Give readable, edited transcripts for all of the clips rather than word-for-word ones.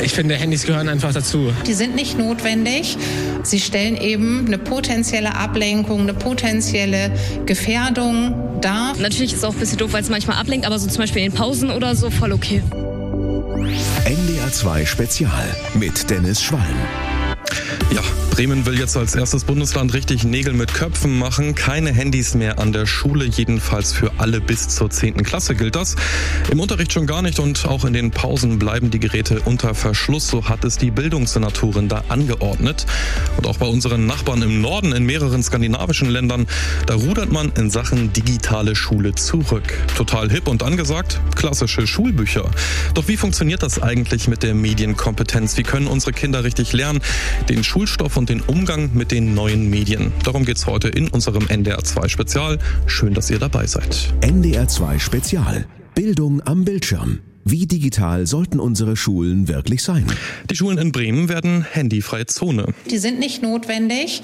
Ich finde, Handys gehören einfach dazu. Die sind nicht notwendig. Sie stellen eben eine potenzielle Ablenkung, eine potenzielle Gefährdung dar. Natürlich ist es auch ein bisschen doof, weil es manchmal ablenkt, aber so zum Beispiel in den Pausen oder so voll okay. NDR 2 Spezial mit Dennis Schwalm. Ja, Bremen will jetzt als erstes Bundesland richtig Nägel mit Köpfen machen. Keine Handys mehr an der Schule, jedenfalls für alle bis zur 10. Klasse gilt das. Im Unterricht schon gar nicht und auch in den Pausen bleiben die Geräte unter Verschluss. So hat es die Bildungssenatorin da angeordnet. Und auch bei unseren Nachbarn im Norden, in mehreren skandinavischen Ländern, da rudert man in Sachen digitale Schule zurück. Total hip und angesagt, klassische Schulbücher. Doch wie funktioniert das eigentlich mit der Medienkompetenz? Wie können unsere Kinder richtig lernen? Den Schulstoff und den Umgang mit den neuen Medien. Darum geht's heute in unserem NDR 2 Spezial. Schön, dass ihr dabei seid. NDR 2 Spezial. Bildung am Bildschirm. Wie digital sollten unsere Schulen wirklich sein? Die Schulen in Bremen werden handyfreie Zone. Die sind nicht notwendig,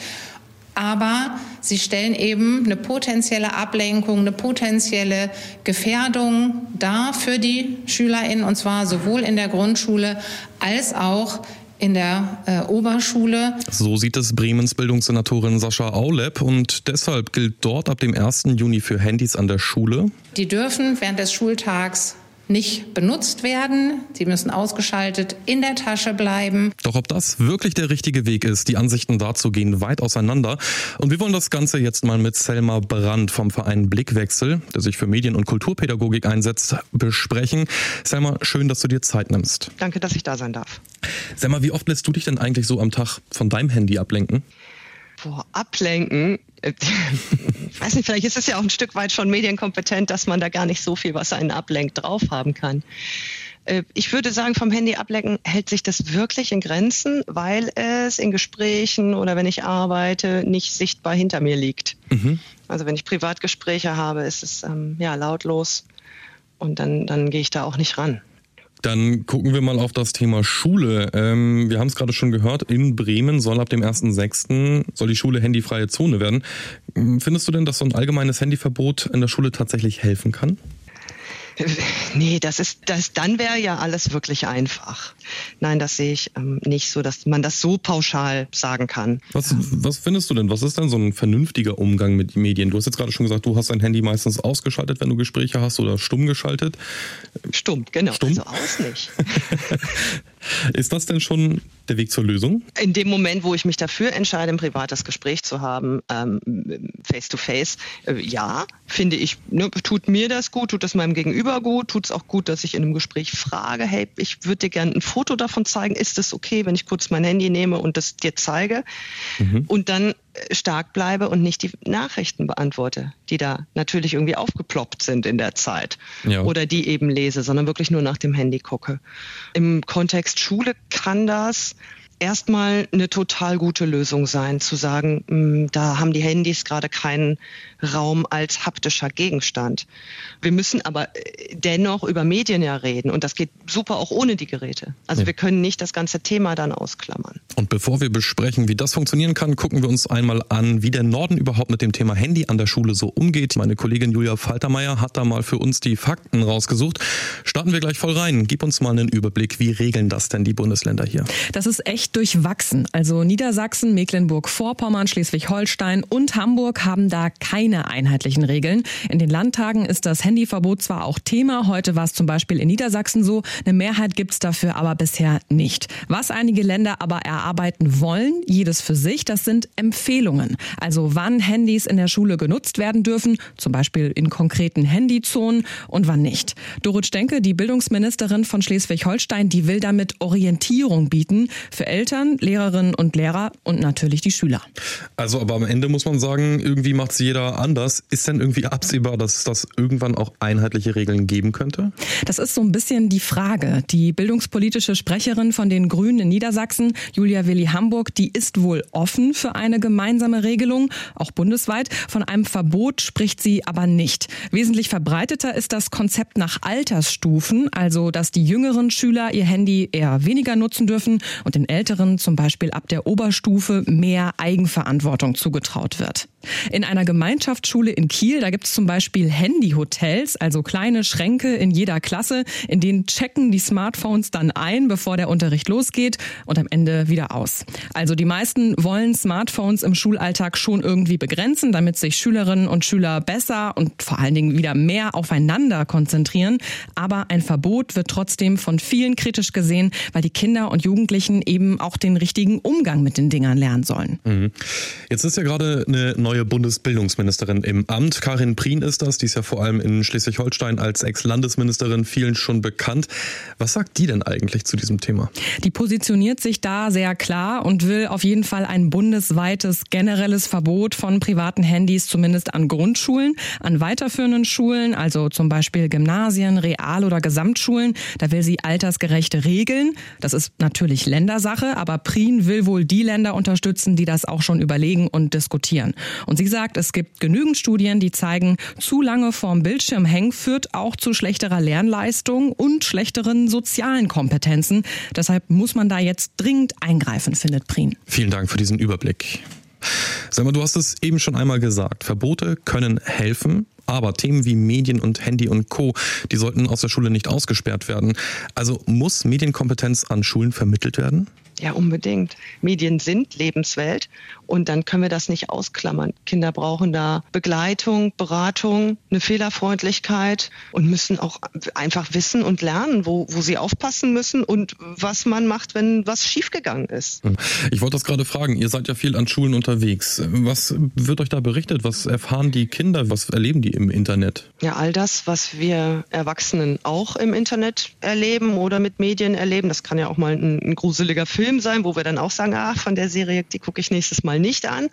aber sie stellen eben eine potenzielle Ablenkung, eine potenzielle Gefährdung dar für die SchülerInnen, und zwar sowohl in der Grundschule als auch in der Oberschule. So sieht es Bremens Bildungssenatorin Sascha Aulep und deshalb gilt dort ab dem 1. Juni für Handys an der Schule: Die dürfen während des Schultags nicht benutzt werden. Sie müssen ausgeschaltet in der Tasche bleiben. Doch ob das wirklich der richtige Weg ist, die Ansichten dazu gehen weit auseinander. Und wir wollen das Ganze jetzt mal mit Selma Brandt vom Verein Blickwechsel, der sich für Medien- und Kulturpädagogik einsetzt, besprechen. Selma, schön, dass du dir Zeit nimmst. Danke, dass ich da sein darf. Selma, wie oft lässt du dich denn eigentlich so am Tag von deinem Handy ablenken? Ablenken. Ich weiß nicht, vielleicht ist es ja auch ein Stück weit schon medienkompetent, dass man da gar nicht so viel, was einen ablenkt, drauf haben kann. Ich würde sagen, vom Handy ablenken hält sich das wirklich in Grenzen, weil es in Gesprächen oder wenn ich arbeite, nicht sichtbar hinter mir liegt. Mhm. Also wenn ich Privatgespräche habe, ist es lautlos und dann gehe ich da auch nicht ran. Dann gucken wir mal auf das Thema Schule. Wir haben es gerade schon gehört, in Bremen soll ab dem 1.6. soll die Schule handyfreie Zone werden. Findest du denn, dass so ein allgemeines Handyverbot in der Schule tatsächlich helfen kann? Nee, dann wäre ja alles wirklich einfach. Nein, das sehe ich nicht so, dass man das so pauschal sagen kann. Was findest du denn? Was ist denn so ein vernünftiger Umgang mit Medien? Du hast jetzt gerade schon gesagt, du hast dein Handy meistens ausgeschaltet, wenn du Gespräche hast, oder stumm geschaltet. Stumm, genau. Stumm? Also aus nicht. Ist das denn schon der Weg zur Lösung? In dem Moment, wo ich mich dafür entscheide, ein privates Gespräch zu haben, face to face, ja, finde ich, tut mir das gut, tut das meinem Gegenüber gut, tut es auch gut, dass ich in einem Gespräch frage, hey, ich würde dir gerne ein Foto davon zeigen, ist es okay, wenn ich kurz mein Handy nehme und das dir zeige? Mhm. Und dann stark bleibe und nicht die Nachrichten beantworte, die da natürlich irgendwie aufgeploppt sind in der Zeit, ja, oder die eben lese, sondern wirklich nur nach dem Handy gucke. Im Kontext Schule kann das erstmal eine total gute Lösung sein, zu sagen, da haben die Handys gerade keinen Raum als haptischer Gegenstand. Wir müssen aber dennoch über Medien ja reden und das geht super auch ohne die Geräte. Also wir können nicht das ganze Thema dann ausklammern. Und bevor wir besprechen, wie das funktionieren kann, gucken wir uns einmal an, wie der Norden überhaupt mit dem Thema Handy an der Schule so umgeht. Meine Kollegin Julia Faltermeier hat da mal für uns die Fakten rausgesucht. Starten wir gleich voll rein. Gib uns mal einen Überblick. Wie regeln das denn die Bundesländer hier? Das ist echt durchwachsen. Also Niedersachsen, Mecklenburg-Vorpommern, Schleswig-Holstein und Hamburg haben da keine einheitlichen Regeln. In den Landtagen ist das Handyverbot zwar auch Thema, heute war es zum Beispiel in Niedersachsen so, eine Mehrheit gibt es dafür aber bisher nicht. Was einige Länder aber erarbeiten wollen, jedes für sich, das sind Empfehlungen. Also wann Handys in der Schule genutzt werden dürfen, zum Beispiel in konkreten Handyzonen, und wann nicht. Dorit Stenke, die Bildungsministerin von Schleswig-Holstein, die will damit Orientierung bieten für Eltern, Lehrerinnen und Lehrer und natürlich die Schüler. Also aber am Ende muss man sagen, irgendwie macht es jeder anders. Ist denn irgendwie absehbar, dass das irgendwann auch einheitliche Regeln geben könnte? Das ist so ein bisschen die Frage. Die bildungspolitische Sprecherin von den Grünen in Niedersachsen, Julia Willi Hamburg, die ist wohl offen für eine gemeinsame Regelung, auch bundesweit. Von einem Verbot spricht sie aber nicht. Wesentlich verbreiteter ist das Konzept nach Altersstufen, also dass die jüngeren Schüler ihr Handy eher weniger nutzen dürfen und den älteren Weiteren, zum Beispiel ab der Oberstufe, mehr Eigenverantwortung zugetraut wird. In einer Gemeinschaftsschule in Kiel, da gibt es zum Beispiel Handy-Hotels, also kleine Schränke in jeder Klasse, in denen checken die Smartphones dann ein, bevor der Unterricht losgeht und am Ende wieder aus. Also die meisten wollen Smartphones im Schulalltag schon irgendwie begrenzen, damit sich Schülerinnen und Schüler besser und vor allen Dingen wieder mehr aufeinander konzentrieren. Aber ein Verbot wird trotzdem von vielen kritisch gesehen, weil die Kinder und Jugendlichen eben auch den richtigen Umgang mit den Dingern lernen sollen. Jetzt ist ja gerade eine neue Bundesbildungsministerin im Amt. Karin Prien ist das. Die ist ja vor allem in Schleswig-Holstein als Ex-Landesministerin vielen schon bekannt. Was sagt die denn eigentlich zu diesem Thema? Die positioniert sich da sehr klar und will auf jeden Fall ein bundesweites generelles Verbot von privaten Handys, zumindest an Grundschulen. An weiterführenden Schulen, also zum Beispiel Gymnasien, Real- oder Gesamtschulen, da will sie altersgerechte Regeln. Das ist natürlich Ländersache, aber Prien will wohl die Länder unterstützen, die das auch schon überlegen und diskutieren. Und sie sagt, es gibt genügend Studien, die zeigen, zu lange vorm Bildschirm hängen führt auch zu schlechterer Lernleistung und schlechteren sozialen Kompetenzen. Deshalb muss man da jetzt dringend eingreifen, findet Prien. Vielen Dank für diesen Überblick. Sag mal, du hast es eben schon einmal gesagt, Verbote können helfen, aber Themen wie Medien und Handy und Co., die sollten aus der Schule nicht ausgesperrt werden. Also muss Medienkompetenz an Schulen vermittelt werden? Ja, unbedingt. Medien sind Lebenswelt und dann können wir das nicht ausklammern. Kinder brauchen da Begleitung, Beratung, eine Fehlerfreundlichkeit und müssen auch einfach wissen und lernen, wo sie aufpassen müssen und was man macht, wenn was schiefgegangen ist. Ich wollte das gerade fragen. Ihr seid ja viel an Schulen unterwegs. Was wird euch da berichtet? Was erfahren die Kinder? Was erleben die im Internet? Ja, all das, was wir Erwachsenen auch im Internet erleben oder mit Medien erleben. Das kann ja auch mal ein gruseliger Film sein, wo wir dann auch sagen, von der Serie, die gucke ich nächstes Mal nicht an.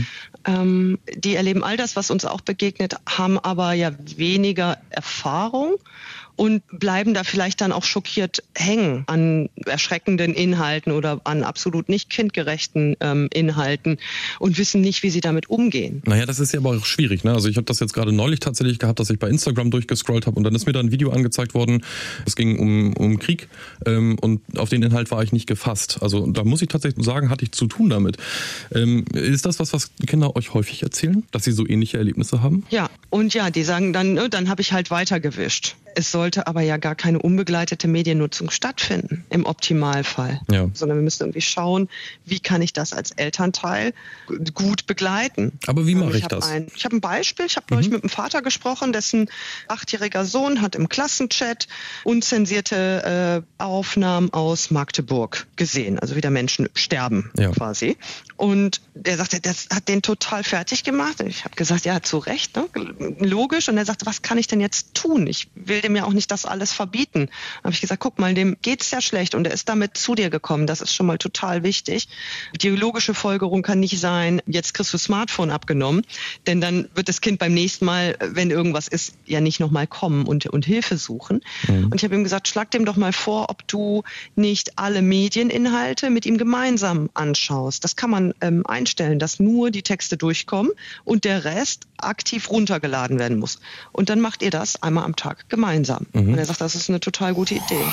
Die erleben all das, was uns auch begegnet, haben aber ja weniger Erfahrung und bleiben da vielleicht dann auch schockiert hängen an erschreckenden Inhalten oder an absolut nicht kindgerechten Inhalten und wissen nicht, wie sie damit umgehen. Naja, das ist ja aber auch schwierig, ne? Also ich habe das jetzt gerade neulich tatsächlich gehabt, dass ich bei Instagram durchgescrollt habe und dann ist mir da ein Video angezeigt worden, es ging um Krieg und auf den Inhalt war ich nicht gefasst. Also da muss ich tatsächlich sagen, hatte ich zu tun damit. Ist das was Kinder euch häufig erzählen, dass sie so ähnliche Erlebnisse haben? Ja, und ja, die sagen dann habe ich halt weitergewischt. Es sollte aber ja gar keine unbegleitete Mediennutzung stattfinden, im Optimalfall. Ja. Sondern wir müssen irgendwie schauen, wie kann ich das als Elternteil gut begleiten. Aber wie mache ich das? Ich habe ein Beispiel. Ich habe neulich mit einem Vater gesprochen, dessen 8-jähriger Sohn hat im Klassenchat unzensierte Aufnahmen aus Magdeburg gesehen. Also wie da Menschen sterben quasi. Und der sagte, das hat den total fertig gemacht. Und ich habe gesagt, ja, zu Recht, ne? Logisch. Und er sagte, was kann ich denn jetzt tun? Ich will dem ja auch nicht das alles verbieten. Da habe ich gesagt, guck mal, dem geht's ja schlecht und er ist damit zu dir gekommen. Das ist schon mal total wichtig. Die logische Folgerung kann nicht sein, jetzt kriegst du das Smartphone abgenommen, denn dann wird das Kind beim nächsten Mal, wenn irgendwas ist, ja nicht nochmal kommen und Hilfe suchen. Und ich habe ihm gesagt, schlag dem doch mal vor, ob du nicht alle Medieninhalte mit ihm gemeinsam anschaust. Das kann man einstellen, dass nur die Texte durchkommen und der Rest aktiv runtergeladen werden muss. Und dann macht ihr das einmal am Tag gemeinsam. Und er sagt, das ist eine total gute Idee.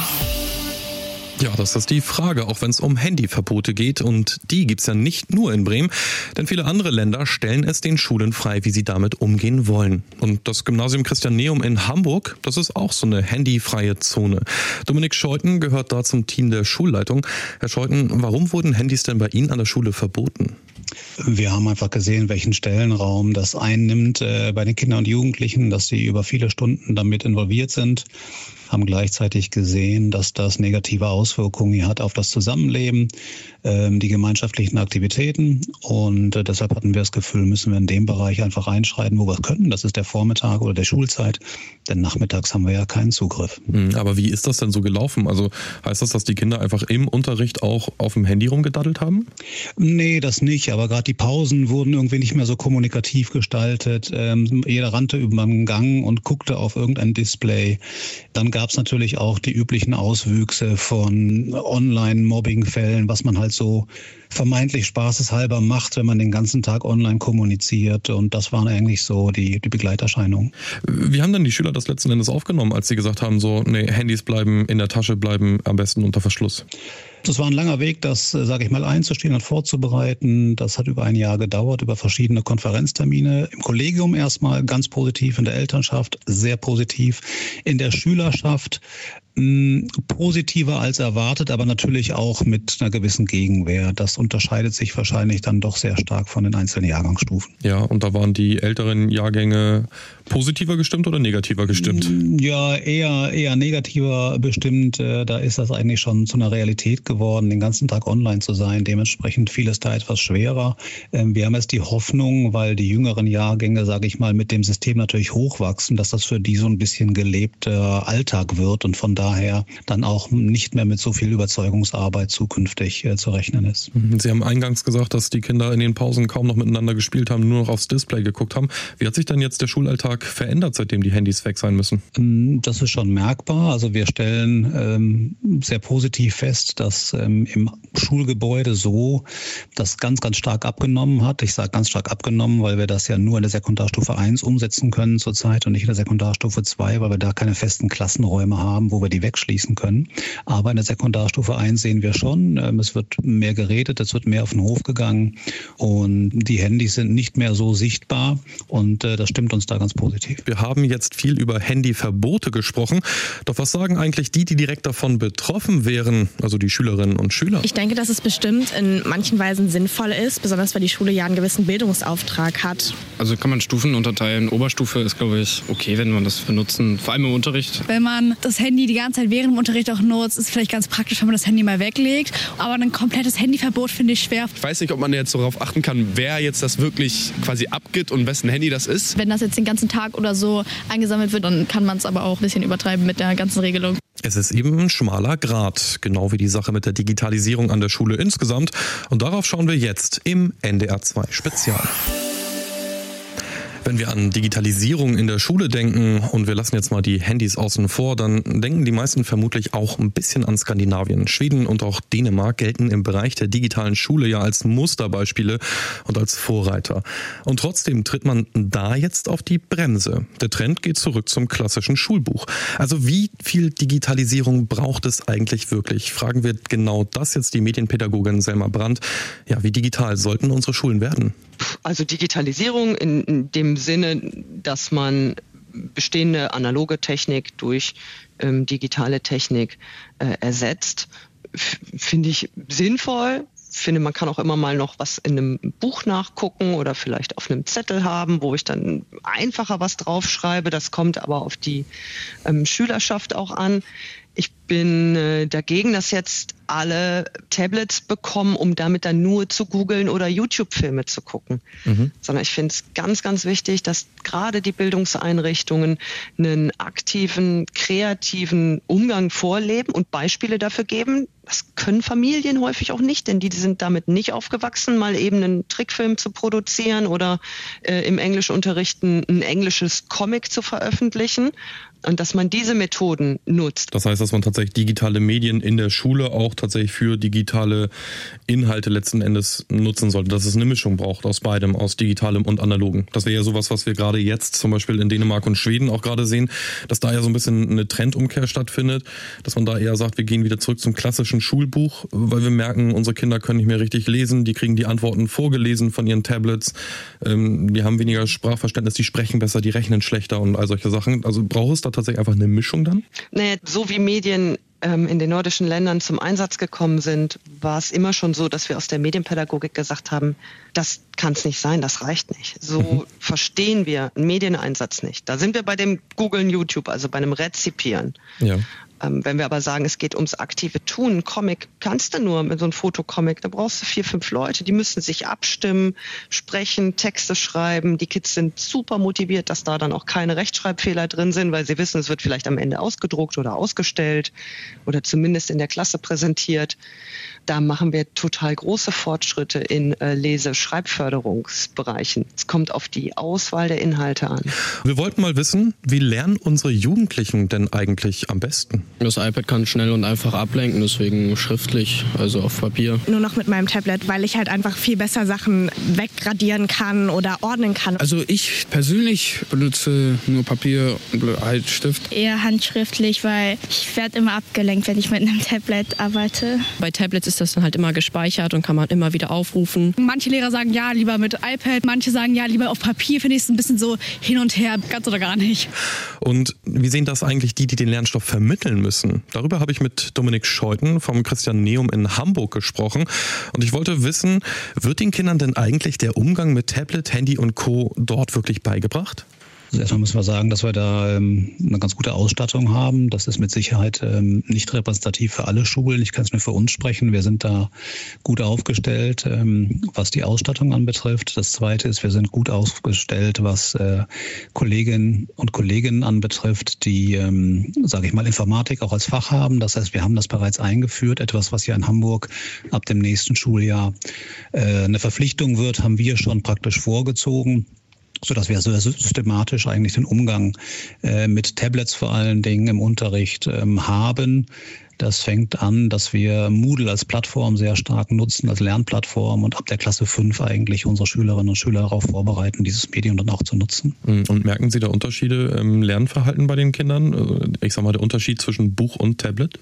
Ja, das ist die Frage, auch wenn es um Handyverbote geht. Und die gibt's ja nicht nur in Bremen, denn viele andere Länder stellen es den Schulen frei, wie sie damit umgehen wollen. Und das Gymnasium Christianeum in Hamburg, das ist auch so eine handyfreie Zone. Dominik Scheuten gehört da zum Team der Schulleitung. Herr Scheuten, warum wurden Handys denn bei Ihnen an der Schule verboten? Wir haben einfach gesehen, welchen Stellenraum das einnimmt bei den Kindern und Jugendlichen, dass sie über viele Stunden damit involviert sind. Haben gleichzeitig gesehen, dass das negative Auswirkungen hat auf das Zusammenleben, die gemeinschaftlichen Aktivitäten. Und deshalb hatten wir das Gefühl, müssen wir in dem Bereich einfach einschreiten, wo wir können. Das ist der Vormittag oder der Schulzeit, denn nachmittags haben wir ja keinen Zugriff. Aber wie ist das denn so gelaufen? Also heißt das, dass die Kinder einfach im Unterricht auch auf dem Handy rumgedaddelt haben? Nee, das nicht. Aber gerade die Pausen wurden irgendwie nicht mehr so kommunikativ gestaltet. Jeder rannte über den Gang und guckte auf irgendein Display. Dann gab es natürlich auch die üblichen Auswüchse von Online-Mobbing-Fällen, was man halt so vermeintlich spaßeshalber macht, wenn man den ganzen Tag online kommuniziert. Und das waren eigentlich so die Begleiterscheinungen. Wie haben denn die Schüler das letzten Endes aufgenommen, als sie gesagt haben, so, nee, Handys bleiben in der Tasche, bleiben am besten unter Verschluss? Das war ein langer Weg, das, sage ich mal, einzustehen und vorzubereiten. Das hat über ein Jahr gedauert, über verschiedene Konferenztermine. Im Kollegium erstmal ganz positiv, in der Elternschaft sehr positiv, in der Schülerschaft positiver als erwartet, aber natürlich auch mit einer gewissen Gegenwehr. Das unterscheidet sich wahrscheinlich dann doch sehr stark von den einzelnen Jahrgangsstufen. Ja, und da waren die älteren Jahrgänge positiver gestimmt oder negativer gestimmt? Ja, eher negativer bestimmt. Da ist das eigentlich schon zu einer Realität geworden, den ganzen Tag online zu sein. Dementsprechend fiel es da etwas schwerer. Wir haben jetzt die Hoffnung, weil die jüngeren Jahrgänge, sage ich mal, mit dem System natürlich hochwachsen, dass das für die so ein bisschen gelebter Alltag wird und von daher dann auch nicht mehr mit so viel Überzeugungsarbeit zukünftig zu rechnen ist. Sie haben eingangs gesagt, dass die Kinder in den Pausen kaum noch miteinander gespielt haben, nur noch aufs Display geguckt haben. Wie hat sich denn jetzt der Schulalltag verändert, seitdem die Handys weg sein müssen? Das ist schon merkbar. Also wir stellen sehr positiv fest, dass im Schulgebäude so das ganz, ganz stark abgenommen hat. Ich sage ganz stark abgenommen, weil wir das ja nur in der Sekundarstufe 1 umsetzen können zurzeit und nicht in der Sekundarstufe 2, weil wir da keine festen Klassenräume haben, wo wir die wegschließen können. Aber in der Sekundarstufe 1 sehen wir schon, es wird mehr geredet, es wird mehr auf den Hof gegangen und die Handys sind nicht mehr so sichtbar und das stimmt uns da ganz positiv. Wir haben jetzt viel über Handyverbote gesprochen. Doch was sagen eigentlich die direkt davon betroffen wären, also die Schülerinnen und Schüler? Ich denke, dass es bestimmt in manchen Weisen sinnvoll ist, besonders weil die Schule ja einen gewissen Bildungsauftrag hat. Also kann man Stufen unterteilen. Oberstufe ist, glaube ich, okay, wenn man das benutzen, vor allem im Unterricht. Wenn man das Handy die ganze Zeit während dem Unterricht auch nutzt, ist vielleicht ganz praktisch, wenn man das Handy mal weglegt. Aber ein komplettes Handyverbot finde ich schwer. Ich weiß nicht, ob man jetzt darauf achten kann, wer jetzt das wirklich quasi abgibt und wessen Handy das ist. Wenn das jetzt den ganzen Tag oder so eingesammelt wird, dann kann man es aber auch ein bisschen übertreiben mit der ganzen Regelung. Es ist eben ein schmaler Grat, genau wie die Sache mit der Digitalisierung an der Schule insgesamt. Und darauf schauen wir jetzt im NDR 2 Spezial. Wenn wir an Digitalisierung in der Schule denken und wir lassen jetzt mal die Handys außen vor, dann denken die meisten vermutlich auch ein bisschen an Skandinavien. Schweden und auch Dänemark gelten im Bereich der digitalen Schule ja als Musterbeispiele und als Vorreiter. Und trotzdem tritt man da jetzt auf die Bremse. Der Trend geht zurück zum klassischen Schulbuch. Also wie viel Digitalisierung braucht es eigentlich wirklich? Fragen wir genau das jetzt die Medienpädagogin Selma Brandt. Ja, wie digital sollten unsere Schulen werden? Also Digitalisierung in dem Sinne, dass man bestehende analoge Technik durch digitale Technik ersetzt, finde ich sinnvoll. Finde, man kann auch immer mal noch was in einem Buch nachgucken oder vielleicht auf einem Zettel haben, wo ich dann einfacher was draufschreibe. Das kommt aber auf die Schülerschaft auch an. Ich bin dagegen, dass jetzt alle Tablets bekommen, um damit dann nur zu googeln oder YouTube-Filme zu gucken. Sondern ich finde es ganz, ganz wichtig, dass gerade die Bildungseinrichtungen einen aktiven, kreativen Umgang vorleben und Beispiele dafür geben. Das können Familien häufig auch nicht, denn die sind damit nicht aufgewachsen, mal eben einen Trickfilm zu produzieren oder im Englischunterricht ein englisches Comic zu veröffentlichen. Und dass man diese Methoden nutzt. Das heißt, dass man tatsächlich digitale Medien in der Schule auch tatsächlich für digitale Inhalte letzten Endes nutzen sollte. Dass es eine Mischung braucht aus beidem, aus digitalem und analogen. Das wäre ja sowas, was wir gerade jetzt zum Beispiel in Dänemark und Schweden auch gerade sehen, dass da ja so ein bisschen eine Trendumkehr stattfindet, dass man da eher sagt, wir gehen wieder zurück zum klassischen Schulbuch, weil wir merken, unsere Kinder können nicht mehr richtig lesen, die kriegen die Antworten vorgelesen von ihren Tablets, die haben weniger Sprachverständnis, die sprechen besser, die rechnen schlechter und all solche Sachen. Also braucht es da tatsächlich einfach eine Mischung dann? Naja, so wie Medien in den nordischen Ländern zum Einsatz gekommen sind, war es immer schon so, dass wir aus der Medienpädagogik gesagt haben, das kann es nicht sein, das reicht nicht. So verstehen wir einen Medieneinsatz nicht. Da sind wir bei dem Googlen YouTube, also bei einem Rezipieren. Ja. Wenn wir aber sagen, es geht ums aktive Tun, ein Comic kannst du nur mit so einem Fotocomic, da brauchst du 4, 5 Leute, die müssen sich abstimmen, sprechen, Texte schreiben. Die Kids sind super motiviert, dass da dann auch keine Rechtschreibfehler drin sind, weil sie wissen, es wird vielleicht am Ende ausgedruckt oder ausgestellt oder zumindest in der Klasse präsentiert. Da machen wir total große Fortschritte in Lese-Schreibförderungsbereichen. Es kommt auf die Auswahl der Inhalte an. Wir wollten mal wissen, wie lernen unsere Jugendlichen denn eigentlich am besten? Das iPad kann schnell und einfach ablenken, deswegen schriftlich, also auf Papier. Nur noch mit meinem Tablet, weil ich halt einfach viel besser Sachen wegradieren kann oder ordnen kann. Also ich persönlich benutze nur Papier und halt Stift. Eher handschriftlich, weil ich werde immer abgelenkt, wenn ich mit einem Tablet arbeite. Bei Tablets ist das dann halt immer gespeichert und kann man immer wieder aufrufen. Manche Lehrer sagen ja, lieber mit iPad, manche sagen ja, lieber auf Papier. Finde ich es ein bisschen so hin und her, ganz oder gar nicht. Und wie sehen das eigentlich die den Lernstoff vermitteln müssen? Darüber habe ich mit Dominik Scheuten vom Christianeum in Hamburg gesprochen. Und ich wollte wissen, wird den Kindern denn eigentlich der Umgang mit Tablet, Handy und Co. dort wirklich beigebracht? Also erstmal müssen wir sagen, dass wir da eine ganz gute Ausstattung haben. Das ist mit Sicherheit nicht repräsentativ für alle Schulen. Ich kann es nur für uns sprechen. Wir sind da gut aufgestellt, was die Ausstattung anbetrifft. Das Zweite ist, wir sind gut aufgestellt, was Kolleginnen und Kollegen anbetrifft, die, sage ich mal, Informatik auch als Fach haben. Das heißt, wir haben das bereits eingeführt. Etwas, was ja in Hamburg ab dem nächsten Schuljahr eine Verpflichtung wird, haben wir schon praktisch vorgezogen, sodass wir so systematisch eigentlich den Umgang mit Tablets vor allen Dingen im Unterricht haben. Das fängt an, dass wir Moodle als Plattform sehr stark nutzen, als Lernplattform und ab der Klasse 5 eigentlich unsere Schülerinnen und Schüler darauf vorbereiten, dieses Medium dann auch zu nutzen. Und merken Sie da Unterschiede im Lernverhalten bei den Kindern? Ich sag mal, der Unterschied zwischen Buch und Tablet?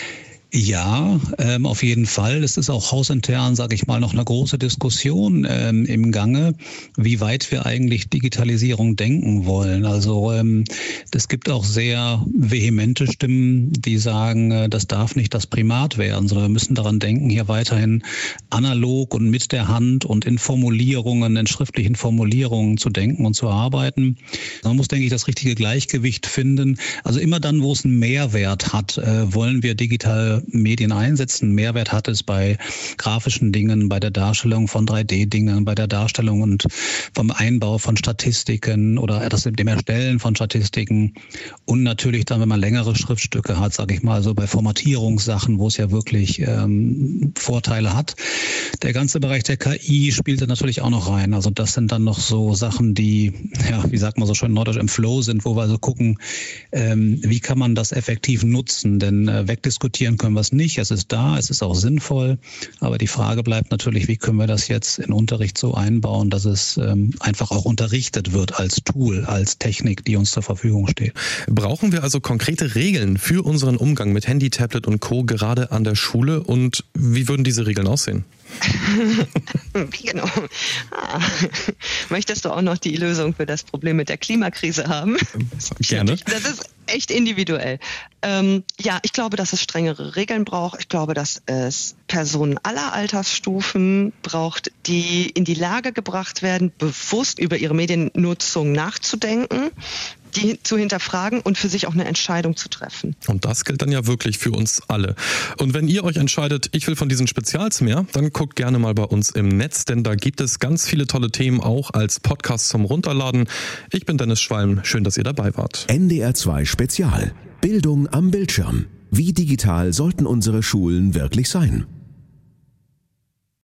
Ja, auf jeden Fall. Es ist auch hausintern, sage ich mal, noch eine große Diskussion im Gange, wie weit wir eigentlich Digitalisierung denken wollen. Also es gibt auch sehr vehemente Stimmen, die sagen, das darf nicht das Primat werden, sondern wir müssen daran denken, hier weiterhin analog und mit der Hand und in Formulierungen, in schriftlichen Formulierungen zu denken und zu arbeiten. Man muss, denke ich, das richtige Gleichgewicht finden. Also immer dann, wo es einen Mehrwert hat, wollen wir digital Medien einsetzen. Mehrwert hat es bei grafischen Dingen, bei der Darstellung von 3D-Dingen, bei der Darstellung und vom Einbau von Statistiken oder dem Erstellen von Statistiken und natürlich dann, wenn man längere Schriftstücke hat, sage ich mal, so bei Formatierungssachen, wo es ja wirklich Vorteile hat. Der ganze Bereich der KI spielt da natürlich auch noch rein. Also das sind dann noch so Sachen, die, ja, wie sagt man so schön neudeutsch, im Flow sind, wo wir also gucken, wie kann man das effektiv nutzen, denn wegdiskutieren können wir es nicht. Es ist da, es ist auch sinnvoll, aber die Frage bleibt natürlich, wie können wir das jetzt in Unterricht so einbauen, dass es einfach auch unterrichtet wird als Tool, als Technik, die uns zur Verfügung steht. Brauchen wir also konkrete Regeln für unseren Umgang mit Handy, Tablet und Co. gerade an der Schule und wie würden diese Regeln aussehen? Wie genau? Möchtest du auch noch die Lösung für das Problem mit der Klimakrise haben? Gerne. Das ist echt individuell. Ja, ich glaube, dass es strengere Regeln braucht. Ich glaube, dass es Personen aller Altersstufen braucht, die in die Lage gebracht werden, bewusst über ihre Mediennutzung nachzudenken, die zu hinterfragen und für sich auch eine Entscheidung zu treffen. Und das gilt dann ja wirklich für uns alle. Und wenn ihr euch entscheidet, ich will von diesen Spezials mehr, dann guckt gerne mal bei uns im Netz, denn da gibt es ganz viele tolle Themen auch als Podcast zum Runterladen. Ich bin Dennis Schwalm, schön, dass ihr dabei wart. NDR 2 Spezial. Bildung am Bildschirm. Wie digital sollten unsere Schulen wirklich sein?